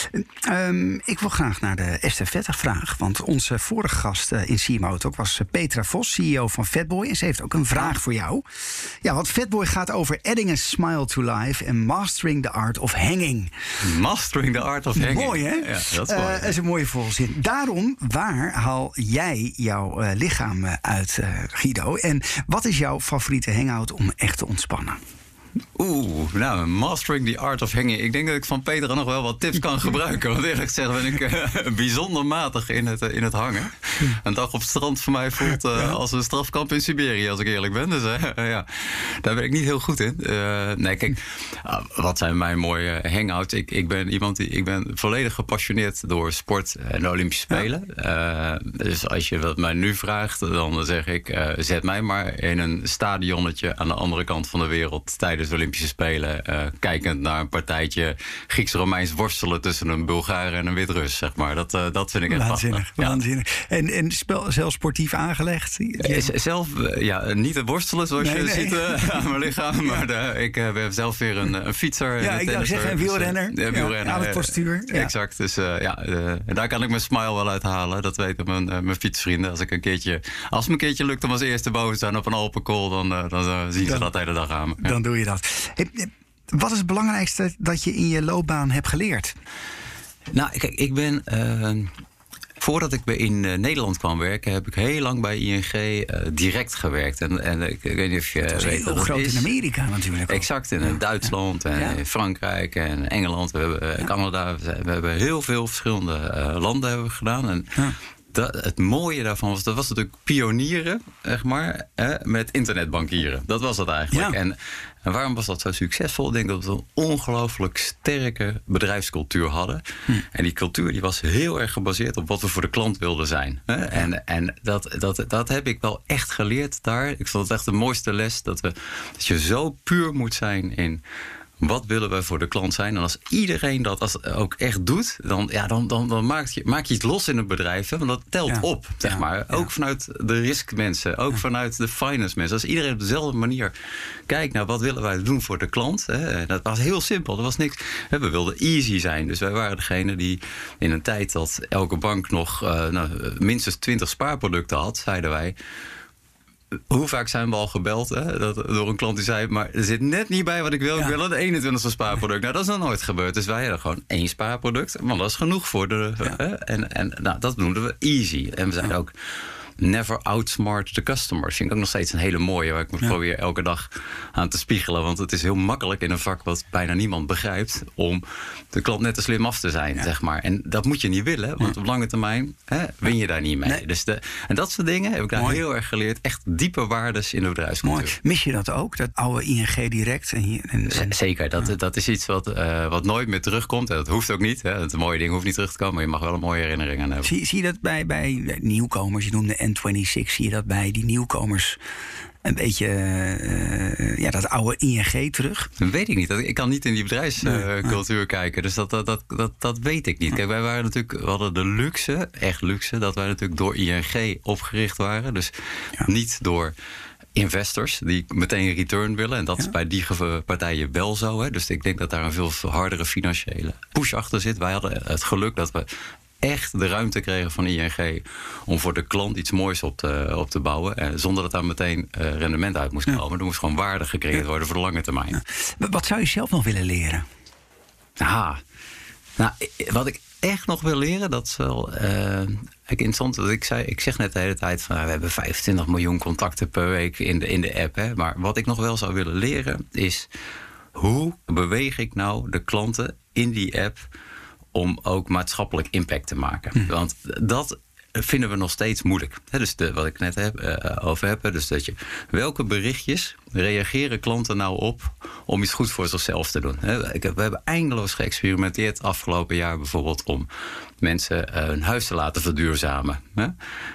Ja. Um, ik wil graag naar de estafette-vraag. Want onze vorige gast uh, in C M O Talk was Petra Vos, C E O van Fatboy. En ze heeft ook een vraag voor jou. Ja, want Fatboy gaat over adding a smile to life en mastering the art of hanging. Mastering the art of hanging. Mooi, hè? Ja, dat is mooi. Uh, dat is een mooie volzin. Daarom, waar haal jij jouw uh, lichaam uit, uh, Guido? En wat is jouw favoriete hangout om echt te ontspannen? Oeh, nou, mastering the art of hanging. Ik denk dat ik van Petra nog wel wat tips kan gebruiken. Want eerlijk gezegd ben ik uh, bijzonder matig in het, uh, in het hangen. Een dag op het strand voor mij voelt uh, als een strafkamp in Siberië, als ik eerlijk ben. Dus uh, uh, ja, daar ben ik niet heel goed in. Uh, nee, kijk, uh, wat zijn mijn mooie hangouts? Ik, ik ben iemand die, ik ben volledig gepassioneerd door sport en de Olympische Spelen. Uh, dus als je dat mij nu vraagt, dan zeg ik, uh, zet mij maar in een stadionnetje aan de andere kant van de wereld tijdens de Olympische Spelen, uh, kijkend naar een partijtje Grieks-Romeins worstelen tussen een Bulgaar en een Wit-Rus, zeg maar. Dat, uh, dat vind ik echt waanzinnig. Ja. waanzinnig. En, en spel, zelf sportief aangelegd? Ja. Zelf, uh, ja, niet te worstelen zoals nee, je nee. ziet uh, aan mijn lichaam, ja. maar de, ik uh, ben zelf weer een, een fietser. Ja, en ik zou zeggen een wielrenner. Dus, uh, ja, wielrenner. Ja, aan het postuur. Ja. Exact. Dus uh, ja, uh, daar kan ik mijn smile wel uithalen. Dat weten mijn, uh, mijn fietsvrienden. Als ik een keertje, als het me een keertje lukt om als eerste boven te zijn op een Alpenkool, dan, uh, dan uh, zien dan, ze dat de hele dag aan me. Ja. Dan doe je dat. Wat is het belangrijkste dat je in je loopbaan hebt geleerd? Nou, kijk, ik ben... Uh, voordat ik in uh, Nederland kwam werken, heb ik heel lang bij I N G uh, direct gewerkt. En, en ik, ik weet niet of je dat weet heel groot is. In Amerika natuurlijk. Ook. Exact, in ja. Duitsland en ja. in Frankrijk en Engeland. We hebben uh, ja. Canada. We hebben heel veel verschillende uh, landen hebben we gedaan. En ja. Dat, het mooie daarvan was, dat was natuurlijk pionieren, zeg maar, eh, met internetbankieren. Dat was het eigenlijk. Ja. En, en waarom was dat zo succesvol? Ik denk dat we een ongelooflijk sterke bedrijfscultuur hadden. Hm. En die cultuur die was heel erg gebaseerd op wat we voor de klant wilden zijn. Hè? Ja. En, en dat, dat, dat heb ik wel echt geleerd daar. Ik vond het echt de mooiste les, dat, we, dat je zo puur moet zijn in... Wat willen we voor de klant zijn? En als iedereen dat als ook echt doet, dan, ja, dan, dan, dan maak, je, maak je iets los in het bedrijf. Hè? Want dat telt ja. op, zeg ja. maar. Ook ja. vanuit de riskmensen, ook ja. vanuit de finance mensen. Als iedereen op dezelfde manier kijkt naar wat willen wij doen voor de klant. Hè? Dat was heel simpel. Dat was niks. We wilden easy zijn. Dus wij waren degene die in een tijd dat elke bank nog uh, nou, minstens twintig spaarproducten had, zeiden wij. Hoe vaak zijn we al gebeld hè, dat, door een klant die zei... maar er zit net niet bij wat ik wil. Ja. Ik wil een eenentwintigste spaarproduct. Nou, dat is nog nooit gebeurd. Dus wij hadden gewoon één spaarproduct. Want dat is genoeg voor de... Ja. Hè, en en nou, dat noemden we easy. En we zeiden ja. ook... never outsmart the customer. Vind ik ook nog steeds een hele mooie, waar ik moet ja. proberen elke dag aan te spiegelen. Want het is heel makkelijk in een vak wat bijna niemand begrijpt, om de klant net te slim af te zijn, ja. zeg maar. En dat moet je niet willen, want ja. op lange termijn hè, win je daar niet mee. Nee. Dus de, en dat soort dingen heb ik daar mooi. heel erg geleerd. Echt diepe waardes in de bedrijfscultuur. Mooi. Mis je dat ook, dat oude I N G direct? En hier, en, en... Zeker, dat, ja. dat is iets wat, uh, wat nooit meer terugkomt. En dat hoeft ook niet. Hè. Het mooie ding hoeft niet terug te komen, maar je mag wel een mooie herinnering aan hebben. Zie, zie je dat bij, bij nieuwkomers? Je noemde N tweeëntwintig, zie je dat bij die nieuwkomers een beetje uh, ja, dat oude I N G terug? Dat weet ik niet. Ik kan niet in die bedrijfscultuur uh, nee. kijken. Dus dat, dat, dat, dat, dat weet ik niet. Kijk, wij waren natuurlijk, we hadden de luxe, echt luxe, dat wij natuurlijk door I N G opgericht waren. Dus ja. niet door investors die meteen een return willen. En dat ja. is bij die partijen wel zo. Hè. Dus ik denk dat daar een veel hardere financiële push achter zit. Wij hadden het geluk dat we echt de ruimte kregen van I N G om voor de klant iets moois op te, op te bouwen. En zonder dat daar meteen uh, rendement uit moest komen. Ja. Er moest gewoon waarde gecreëerd worden voor de lange termijn. Ja. Wat zou je zelf nog willen leren? Ah, nou, wat ik echt nog wil leren, dat is wel uh, interessant. Ik, zei, ik zeg net de hele tijd van, we hebben vijfentwintig miljoen contacten per week in de, in de app. Hè. Maar wat ik nog wel zou willen leren is, hoe beweeg ik nou de klanten in die app om ook maatschappelijk impact te maken? Hm. Want dat vinden we nog steeds moeilijk. He, dus de, wat ik net heb, uh, over heb. Dus dat je, welke berichtjes reageren klanten nou op om iets goed voor zichzelf te doen? He, ik heb, we hebben eindeloos geëxperimenteerd afgelopen jaar bijvoorbeeld om mensen uh, hun huis te laten verduurzamen. He.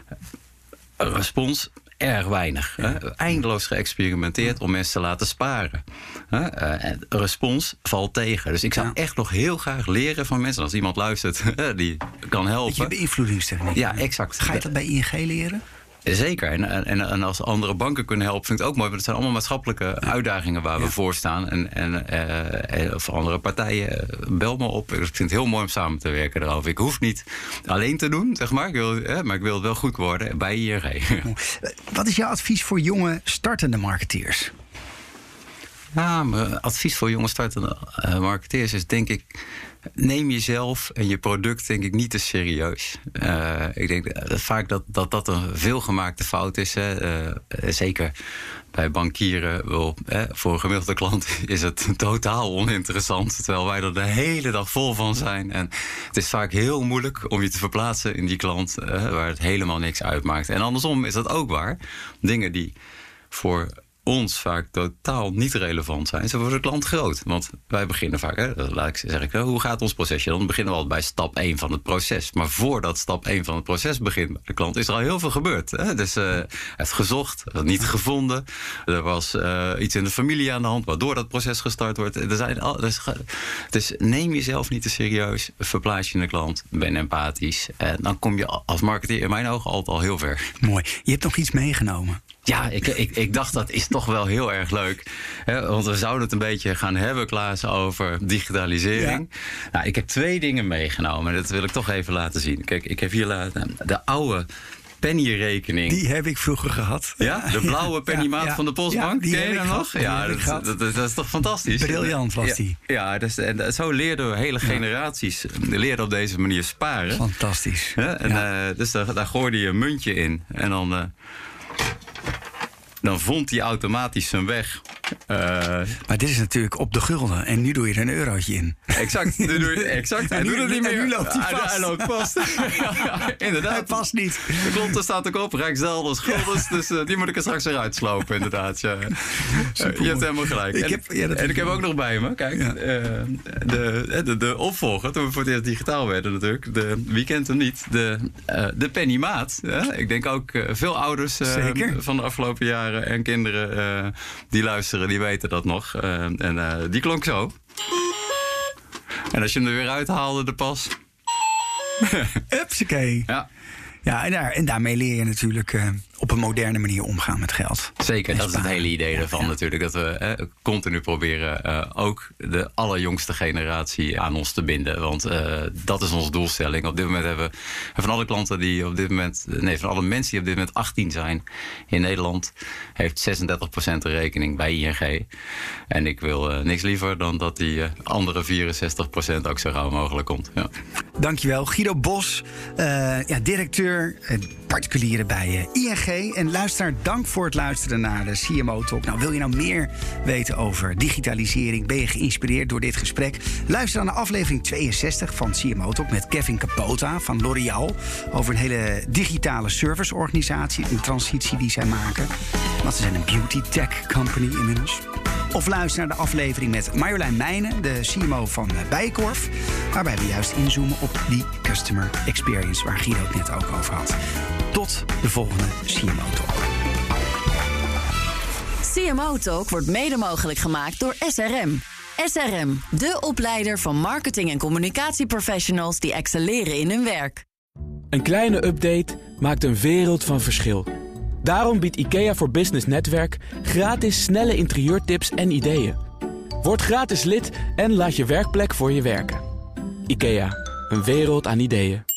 Respons erg weinig. Ja. Hè? Eindeloos geëxperimenteerd ja. om mensen te laten sparen. Hè? Uh, en respons valt tegen. Dus ik zou ja. echt nog heel graag leren van mensen. Als iemand luistert die kan helpen. Dat je beïnvloedingstechniek. Ja, exact. Ga je dat bij I N G leren? Zeker. En, en, en als andere banken kunnen helpen, vind ik het ook mooi. Want het zijn allemaal maatschappelijke ja. uitdagingen waar ja. we voor staan. En, en, uh, of andere partijen, bel me op. Ik vind het heel mooi om samen te werken daarover. Ik hoef niet alleen te doen, zeg maar. Ik wil, eh, maar ik wil het wel goed worden bij I N G. Wat is jouw advies voor jonge startende marketeers? Ja, mijn advies voor jonge startende uh, marketeers is denk ik, neem jezelf en je product denk ik niet te serieus. Uh, ik denk uh, vaak dat, dat dat een veelgemaakte fout is. Hè. Uh, zeker bij bankieren. Wel, eh, voor een gemiddelde klant is het totaal oninteressant. Terwijl wij er de hele dag vol van zijn. En het is vaak heel moeilijk om je te verplaatsen in die klant uh, waar het helemaal niks uitmaakt. En andersom is dat ook waar. Dingen die voor ons vaak totaal niet relevant zijn, ze worden de klant groot. Want wij beginnen vaak, hè, laat ik zeggen, hoe gaat ons procesje? Dan beginnen we al bij stap één van het proces. Maar voordat stap één van het proces begint bij de klant, is er al heel veel gebeurd. Hè? Dus uh, hij heeft gezocht, niet gevonden. Er was uh, iets in de familie aan de hand, waardoor dat proces gestart wordt. Er zijn al, dus, dus neem jezelf niet te serieus, verplaats je in de klant, ben empathisch. En dan kom je als marketeer in mijn ogen altijd al heel ver. Mooi. Je hebt nog iets meegenomen. Ja, ik, ik, ik dacht dat is toch wel heel erg leuk. Hè? Want we zouden het een beetje gaan hebben, Klaas, over digitalisering. Ja. Nou, ik heb twee dingen meegenomen. Dat wil ik toch even laten zien. Kijk, ik heb hier laten de oude pennyrekening. Die heb ik vroeger gehad. Ja, de blauwe pennymaat ja, ja. van de Postbank. Ja, ken je dat nog? Ja, dat, dat, dat, dat is toch fantastisch? Briljant was die. Ja, ja dus, en zo leerden we hele generaties leerden op deze manier sparen. Fantastisch. Ja, en, ja. Uh, dus daar, daar gooide je een muntje in. En dan Uh, Dan vond hij automatisch zijn weg. Uh, maar dit is natuurlijk op de gulden. En nu doe je er een eurotje in. Exact. Nu doe je, exact. Hij doet het niet meer. En nu loopt hij vast. Hij, hij loopt vast. ja, ja, inderdaad. Hij past niet. De klont er staat ook op. Rijksdaalders, guldens. Dus uh, die moet ik er straks eruit slopen, inderdaad. Ja. Uh, je hebt helemaal gelijk. Ik en heb, ja, en ik heb ook nog bij me, kijk, ja. uh, de, de, de opvolger, toen we voor het eerst digitaal werden natuurlijk. De, wie kent hem niet? De, uh, de pennymaat. Ja? Ik denk ook uh, veel ouders uh, van de afgelopen jaren en kinderen uh, die luisteren, die weten dat nog. Uh, en uh, die klonk zo. En als je hem er weer uithaalde, de pas. Upsakee. Ja. Ja, en, daar, en daarmee leer je natuurlijk uh, op een moderne manier omgaan met geld. Zeker, dat is het hele idee ervan ja. natuurlijk. Dat we eh, continu proberen uh, ook de allerjongste generatie aan ons te binden. Want uh, dat is onze doelstelling. Op dit moment hebben we van alle klanten die op dit moment, nee, van alle mensen die op dit moment achttien zijn in Nederland, heeft zesendertig procent een rekening bij I N G. En ik wil uh, niks liever dan dat die uh, andere vierenzestig procent ook zo gauw mogelijk komt. Ja. Dankjewel, Guido Bos, uh, ja, directeur. Uh, particulieren bij I N G. En luisteraar, dank voor het luisteren naar de C M O Talk. Nou, wil je nou meer weten over digitalisering? Ben je geïnspireerd door dit gesprek? Luister naar aflevering tweeënzestig van C M O Talk met Kevin Capota van L'Oréal over een hele digitale serviceorganisatie, een transitie die zij maken. Want ze zijn een beauty tech company inmiddels. Of luister naar de aflevering met Marjolein Meijnen, de C M O van Bijenkorf, waarbij we juist inzoomen op die customer experience waar Guido het net ook over had. Tot de volgende C M O Talk. C M O Talk wordt mede mogelijk gemaakt door S R M. S R M, de opleider van marketing- en communicatieprofessionals die excelleren in hun werk. Een kleine update maakt een wereld van verschil. Daarom biedt IKEA voor Business Netwerk gratis snelle interieurtips en ideeën. Word gratis lid en laat je werkplek voor je werken. IKEA, een wereld aan ideeën.